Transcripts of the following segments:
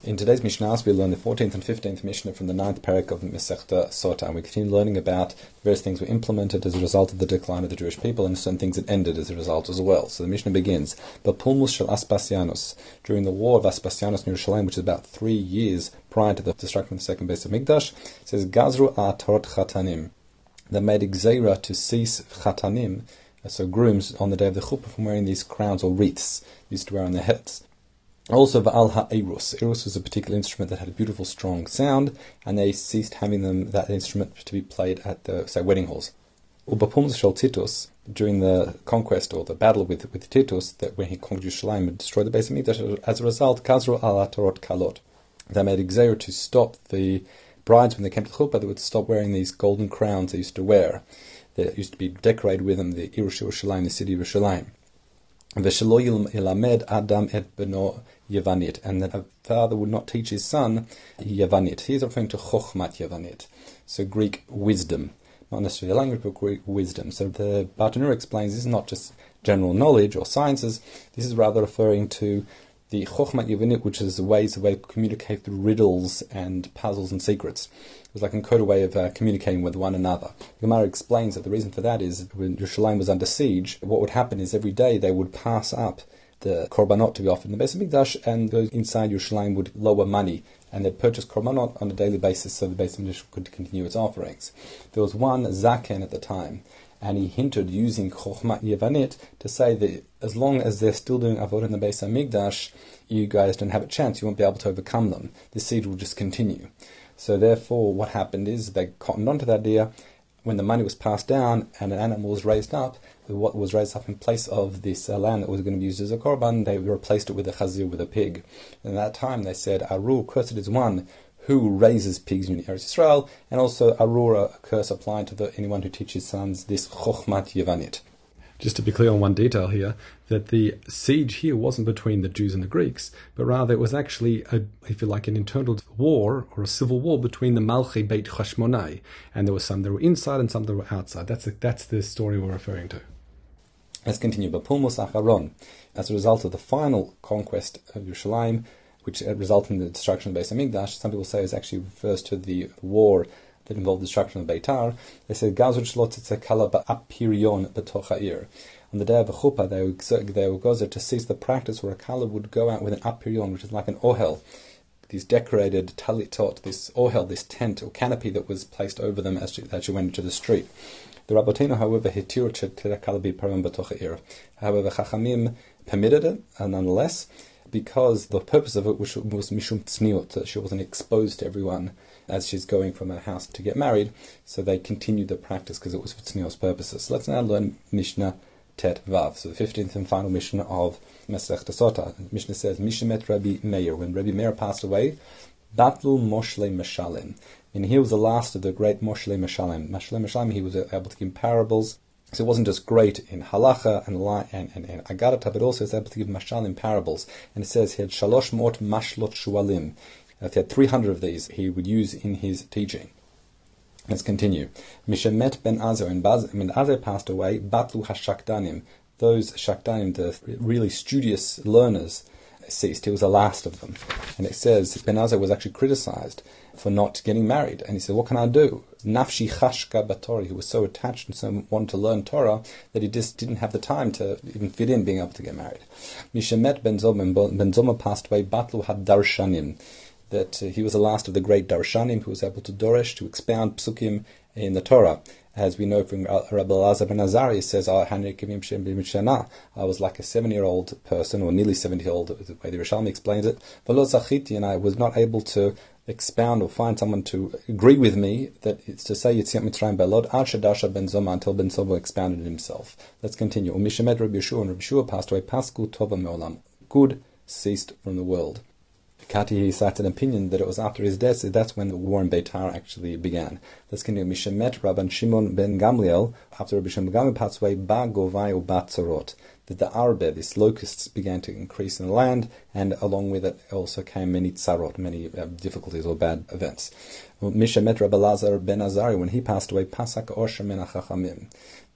In today's Mishnahs, we learn the 14th and 15th Mishnah from the 9th parak of Masechta Sota, and we continue learning about various things were implemented as a result of the decline of the Jewish people, and certain things that ended as a result as well. So the Mishnah begins, Bapulmus shel Aspasianus, during the war of Aspasianus in Yerushalayim, which is about 3 years prior to the destruction of the second base of Mikdash, it says, Gazru atarot chatanim. They made Gzeira to cease chatanim, so grooms, on the day of the chuppah from wearing these crowns or wreaths they used to wear on their heads. Also, Va'al ha'erus. Erus was a particular instrument that had a beautiful, strong sound, and they ceased having that instrument to be played at the, say, wedding halls. Ubapum shel Titus, during the conquest or the battle with Titus, that when he conquered Yerushalayim and destroyed the base of Mikdash, as a result, Kazru al atarot kalot. They made Gzeira to stop the brides when they came to the chuppah. They would stop wearing these golden crowns they used to wear. That used to be decorated with them, the Irush Yerushalayim, the city of Yerushalayim. V'shelo yilamed Adam et beno Yevanit, and that a father would not teach his son Yevanit. He is referring to Chochmat Yevanit, so Greek wisdom, not necessarily a language, but Greek wisdom. So the Bartenura explains this is not just general knowledge or sciences, this is rather referring to the Chochmat Yevanit, which is the way to communicate through riddles and puzzles and secrets. It was like a coded way of communicating with one another. The Gemara explains that the reason for that is when Yerushalayim was under siege, what would happen is every day they would pass up the korbanot to be offered in the base of Mikdash, and those inside Yerushalayim would lower money, and they'd purchase korbanot on a daily basis so the base of Mikdash could continue its offerings. There was one Zaken at the time, and he hinted using Chochmat Yevanit to say that as long as they're still doing Avodah in the base of Mikdash, you guys don't have a chance, you won't be able to overcome them. The siege will just continue. So therefore, what happened is they cottoned onto that idea. When the money was passed down and an animal was raised up, what was raised up in place of this land that was going to be used as a korban, they replaced it with a chazir, with a pig. And at that time they said, Arur, cursed is one who raises pigs in Eretz Yisrael, and also Arur, a curse applied to anyone who teaches sons this Chochmat Yevanit. Just to be clear on one detail here, that the siege here wasn't between the Jews and the Greeks, but rather it was actually, if you like, an internal war or a civil war between the Malchi Beit Chashmonai, and there were some that were inside and some that were outside. That's the story we're referring to. Let's continue. Bapulmus Acharon, as a result of the final conquest of Yerushalayim, which resulted in the destruction of the base of Mikdash, some people say it actually refers to the war that involved the destruction of Beitar. They said, Gazur shlo kala ba'apirion b'toch ha'ir. On the day of the chuppah, they would go there to cease the practice where a kala would go out with an apirion, which is like an ohel, these decorated talitot, this ohel, this tent or canopy that was placed over them as she went into the street. The Rabbeinu, however, hitir kala b'param b'toch ha'ir. However, Chachamim permitted it, and nonetheless, because the purpose of it was mishum tzniut, that she wasn't exposed to everyone as she's going from her house to get married, so they continued the practice because it was for tzniut's purposes. So let's now learn Mishnah Tet Vav, so the 15th and final Mishnah of Masechta Sota. The Mishnah says, Mishemet Rabbi Meir, when Rabbi Meir passed away, Batlu Moshle Meshalim, and he was the last of the great Moshle Meshalim. Moshle Meshalim, he was able to give parables. So it wasn't just great in halacha and agarata, but also he was able to give mashalim, parables. And it says he had shalosh mot mashlot shualim. He had 300 of these he would use in his teaching. Let's continue. Mishemet ben Azer, and when Azer passed away, batlu hashakdanim. Those shakdanim, the really studious learners, ceased. He was the last of them. And it says Ben Azer was actually criticized for not getting married. And he said, what can I do? Nafshi chashka batori. He was so attached and so wanted to learn Torah that he just didn't have the time to even fit in being able to get married. Mishemet ben Zoma passed away, batlu had darshanim. That he was the last of the great darshanim who was able to doresh, to expound psukim in the Torah. As we know from Rabbi Elazar ben Azari, he says, I was like a 7-year-old person, or nearly 70-year-old, the way the Rishalmi explains it. And I was not able to expound or find someone to agree with me that it's to say Yetziat Mitzrayim Belod Ad Shadasha Ben Zoma, until Ben Zoma expounded it himself. Let's continue. Mishemet Rabbi Yeshua, and Rabbi Yeshua passed away. Pasku Tova Meolam. Good ceased from the world. Kati, he cited an opinion that it was after his death, that's when the war in Beitar actually began. Let's continue. Mishemet Rabban Shimon ben Gamliel, after Rabbi Shimon ben Gamliel passed away, Ba Govai u Bat Tzarot, that the arbe, these locusts, began to increase in the land, and along with it also came many tzarot, many difficulties or bad events. Mishemet Rabbi Elazar ben Azari, when he passed away, Pasak Osher min HaChachamim.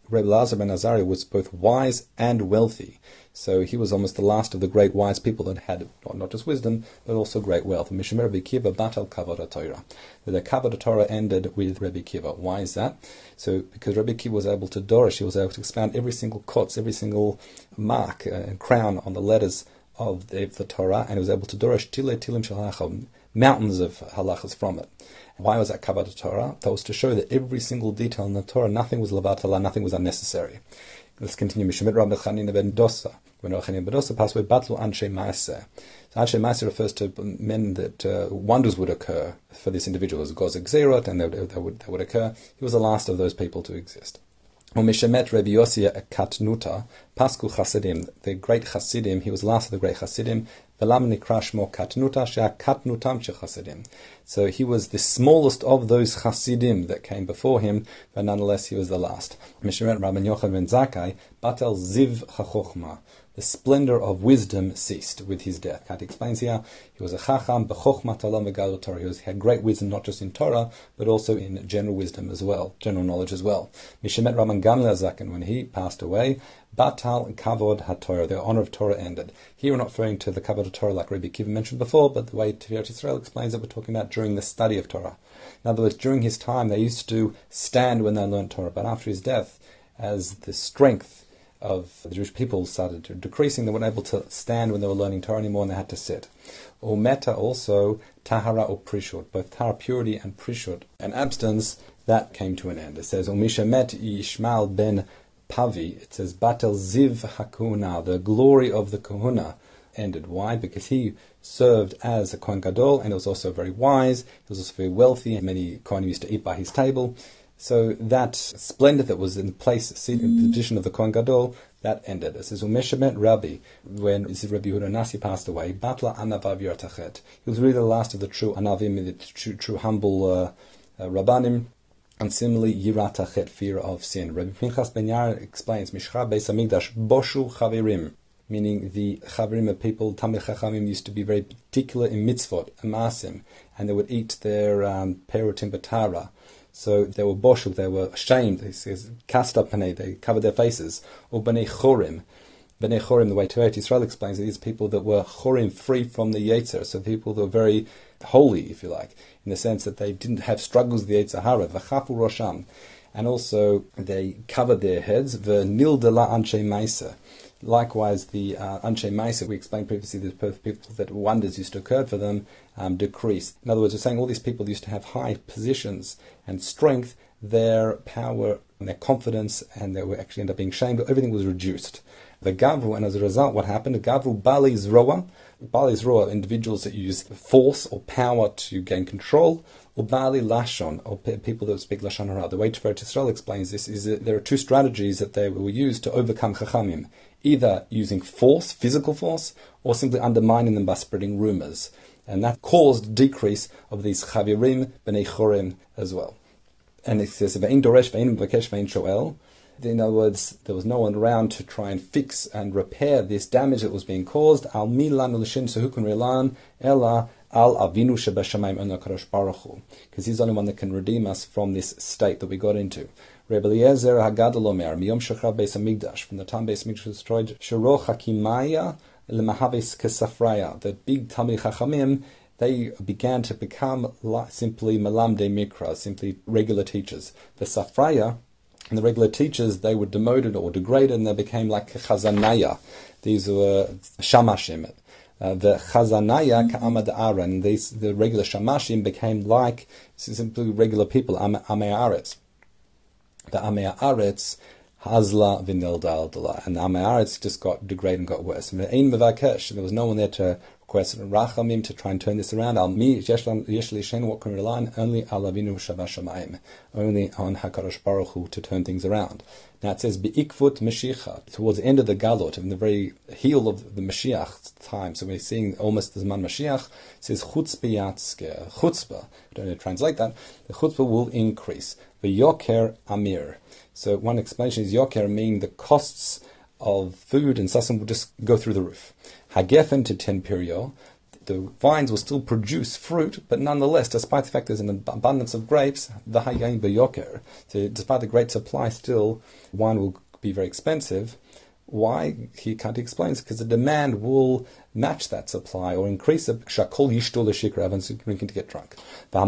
Rebbe Lazar ben Azariah was both wise and wealthy. So he was almost the last of the great wise people that had not just wisdom, but also great wealth. Mishem Rebbe Kiva batal kavod Torah. The kavod Torah ended with Rebbe Kiva. Why is that? So because Rebbe Kiva was able to dorish, he was able to expound every single kotz, every single mark and crown on the letters of the Torah, and he was able to dorish tile tilim shel halachah, mountains of halachas from it. Why was that kavod Torah? That was to show that every single detail in the Torah, nothing was levatala, nothing was unnecessary. Let's continue. Mishemet Rabbi Chanina ben Dosa. When Rabbi Chanina ben Dosa passed away, batlu anshe ma'aseh. So anshe ma'aseh refers to men that wonders would occur for this individual. As Goz Gzerot, and that would occur. He was the last of those people to exist. Mishemet Rabbi Yossi Katnuta, Pasku Chasidim, the great Chasidim, he was the last of the great Chasidim. Velam nikra shmo Katnuta, shea Katnutam she Chasidim. So he was the smallest of those Chasidim that came before him, but nonetheless he was the last. Mishemet Rabbi Yochanan ben Zakkai, Batel Ziv HaChochma. The splendor of wisdom ceased with his death. Kat explains here, he was a chacham, b'chochmat olam v'gadol Torah. He had great wisdom not just in Torah, but also in general wisdom as well, general knowledge as well. Mishemet Rabban Gamliel Zaken, when he passed away, batal kavod haTorah, the honor of Torah ended. Here we're not referring to the kavod of Torah like Rabbi Kiva mentioned before, but the way Tiferes Yisrael explains it, we're talking about during the study of Torah. In other words, during his time, they used to stand when they learned Torah, but after his death, as the strength of the Jewish people started decreasing, they weren't able to stand when they were learning Torah anymore, and they had to sit. Or meta also, tahara or prishut, both tahara, purity, and prishut, and abstinence, that came to an end. It says, Umisha met Yishmael ben Pavi, it says, Batel Ziv HaKuhuna, the glory of the Kahuna ended. Why? Because he served as a Kohen Gadol, and he was also very wise, he was also very wealthy, and many Kohanim used to eat by his table. So that splendor that was in place, seated in the position of the Kohen Gadol, that ended. It says, Umeshemet Rabbi, when Rabbi Yehuda Nasi passed away, Batla Anavav Yartachet. He was really the last of the true Anavim, the true humble Rabbanim, and similarly, Yiratachet, fear of sin. Rabbi Pinchas ben Yair explains, Mishcha Beis Hamikdash, Boshu Chavirim, meaning the Chavirim of people, Tamil Chachamim used to be very particular in mitzvot, amasim, and they would eat their perutim batara. So they were boshuk, they were ashamed, they says, cast up panei, they covered their faces. Or b'nei chorim. B'nei chorim, the way Tiferes Yisrael explains it, these people that were chorim, free from the Yetzer, so people that were very holy, if you like, in the sense that they didn't have struggles with the Yetzer Hara, v'chafu rosham. And also they covered their heads, v'nil de la anshe maisa. Likewise, the anshe maisa, we explained previously, the people that wonders used to occur for them, decreased. In other words, we're saying all these people used to have high positions and strength, their power and their confidence, and they were actually end up being shamed, but everything was reduced. The Gavru, and as a result, what happened? The Gavru Bali Zroa. Bali Zroa, individuals that use force or power to gain control, or Bali Lashon, or people that speak Lashon Hara. The way Tiferes Yisrael explains this is that there are two strategies that they will use to overcome Chachamim, either using force, physical force, or simply undermining them by spreading rumors. And that caused decrease of these Chavirim, B'nei Chorim as well. And it says, Ve'in Doresh, Ve'in Mvakesh, Ve'in Shoel. In other words, there was no one around to try and fix and repair this damage that was being caused. Al Milan Ulishin, so who can rely on? Ella Al Avinu Shebashamayim Ono Kadosh Baruch Hu. Because he's the only one that can redeem us from this state that we got into. Rebbe Eliezer Hagadol Omer, Miyom Shechar Beis Hamikdash, from the time Beis Hamikdash was destroyed, Shero Hakimaya L'Mahavis Kesafraya, the big Talmidei Chachamim, they began to become simply Malamdei Mikra, simply regular teachers. The Safraya, and the regular teachers, they were demoted or degraded, and they became like Chazanaya. These were Shamashim. The Chazanaya Ka'amad Aaron, the regular Shamashim became like simply regular people, Amei Aretz. The Amei Aretz, Hazla Vinil Daldala, and the Amei Aretz just got degraded and got worse. And there was no one there to request Rachamim to try and turn this around. Al mi yeshli shen, what can we rely on? Only Al Avinu Shavashamayim, only on HaKadosh Baruch Hu to turn things around. Now it says Be'ikvut Mashiach, towards the end of the Galot, in the very heel of the Mashiach time. So we're seeing almost the Zman Mashiach. It says Chutzpah Yatzke, Chutzpah. I don't know how to translate that. The Chutzpah will increase. The Yoker Amir. So one explanation is Yoker, meaning the costs of food and sustenance will just go through the roof. Hagefen to 10 perio, the vines will still produce fruit, but nonetheless, despite the fact there's an abundance of grapes, the hayayin beyoker, so despite the great supply, still wine will be very expensive. Why? He can't explain. Because the demand will match that supply or increase it. Shakol yishtul l'shikra, and drinking to get drunk.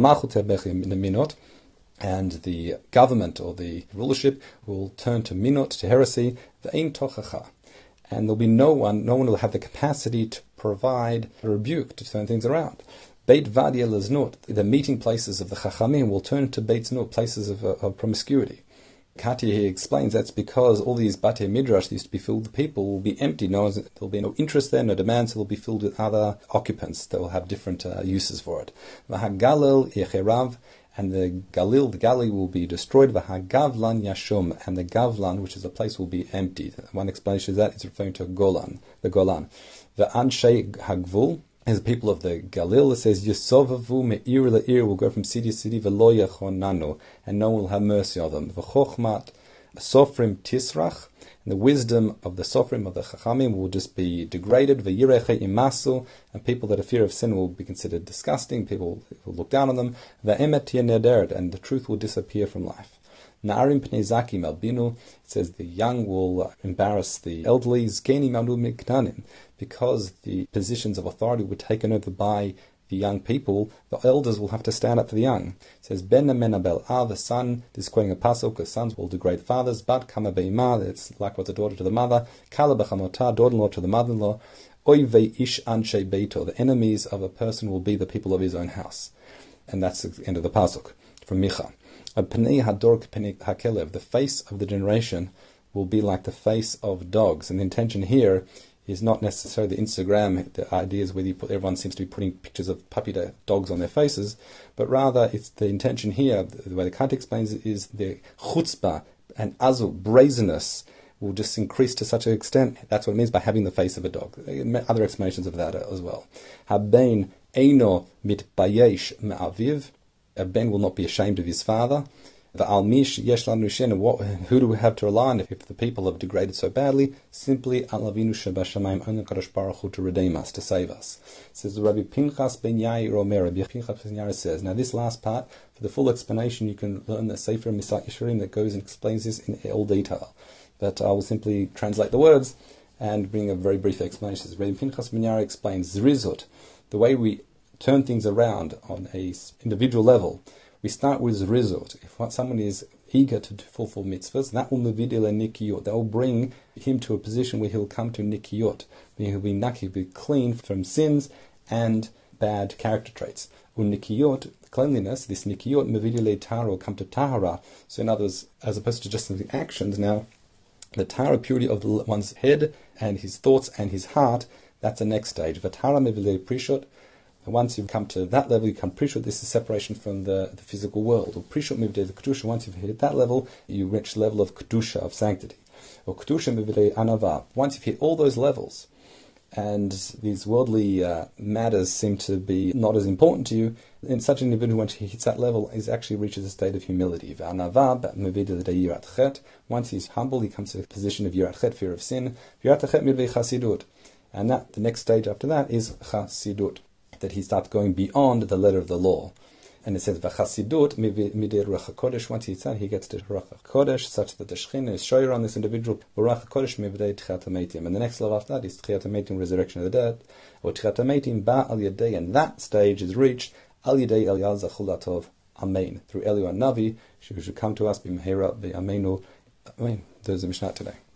And the government or the rulership will turn to minot, to heresy. V'ein tochacha. And there'll be no one will have the capacity to provide a rebuke, to turn things around. Beit vadia leznut, the meeting places of the chachamim will turn to beit znut, places of promiscuity. Kati, he explains that's because all these Batei Midrash used to be filled with people will be empty. There'll be no interest there, no demand, so they'll be filled with other occupants that will have different uses for it. V'hagalil yecherav, and the Galilee will be destroyed. V'hagavlan yashum, and the Gavlan, which is a place, will be empty. One explanation is that it's referring to Golan, the Golan. V'anshei hagvul, as the people of the Galil, it says, Yesovavu me'ir le'ir, will go from city to city, v'lo yachonanu, and no one will have mercy on them. V'chochmat sofrim tisrach, and the wisdom of the sofrim, of the chachamim, will just be degraded. V'yireche imasu, and people that are fear of sin will be considered disgusting, people will look down on them. V'emet yenederet, and the truth will disappear from life. Na'arim pnei zakim albinu, it says the young will embarrass the elderly, zkenim anu miktanim, because the positions of authority were taken over by the young people, the elders will have to stand up for the young. It says, Ben menabel the son, this is quoting a pasuk, because sons will degrade fathers, but kama be'ima, it's likewise a daughter to the mother, kala b'chamotah, daughter-in-law to the mother-in-law, oivei ish anshe beito, the enemies of a person will be the people of his own house. And that's the end of the pasuk, from Micha. Pnei hador pnei hakelev, the face of the generation will be like the face of dogs. And the intention here is not necessarily the Instagram, the idea is whether everyone seems to be putting pictures of puppy dogs on their faces, but rather it's the intention here, the way the Kant explains it, is the chutzpah and azul, brazenness, will just increase to such an extent. That's what it means by having the face of a dog. Other explanations of that as well. Habein eino mitbayesh me'aviv, a ben will not be ashamed of his father. The almish yesh lanu shen, who do we have to rely on if the people have degraded so badly? Simply alavinu shebashamayim, only Kadosh Baruch Hu to redeem us, to save us. It says Rabbi Pinchas ben Yair Omer. Rabbi Pinchas ben Yair says. Now this last part, for the full explanation, you can learn the Sefer Misat Yesharim that goes and explains this in all detail. But I will simply translate the words and bring a very brief explanation. Rabbi Pinchas ben Yair explains Zrizut, the way we turn things around on a individual level. We start with Zrizut. If someone is eager to fulfill mitzvahs, that will mevidile nikiyot. That will bring him to a position where he'll come to nikiyot. He'll be naki, he'll be clean from sins and bad character traits. Nikiyot, cleanliness, this nikiyot mevidile tara, will come to tahara. So in other words, as opposed to just the actions, now the tara, purity of one's head and his thoughts and his heart, that's the next stage. Vatara mevidile prishot. Once you've come to that level, you come prishut. This is separation from the physical world. Or prishut mivdei the kedusha. Once you've hit that level, you reach the level of kedusha, of sanctity. Or kedusha mivdei anava. Once you've hit all those levels, and these worldly matters seem to be not as important to you, then such an individual, once he hits that level, is actually reaches a state of humility. V'anava mivdei yirat chet. Once he's humble, he comes to the position of yirat chet, fear of sin. Yirat chet mivdei chasidut. And that the next stage after that is chasidut, that he starts going beyond the letter of the law. And it says, V'chasidut midei Ruach HaKodesh. Once he's done, he gets to Ruach HaKodesh, such that the Shekhinah is shoyer on this individual. Ruach HaKodesh midei Tchiat HaMeitim. And the next level after that is Tchiat HaMeitim, resurrection of the dead. Or Tchiat HaMeitim ba al yadei. And that stage is reached, al yadei Eliyahu Zachulatov. Amen. Through Eliyahu Navi, she should come to us, b'mehera b'amenu. Amen. There's a Mishnah today.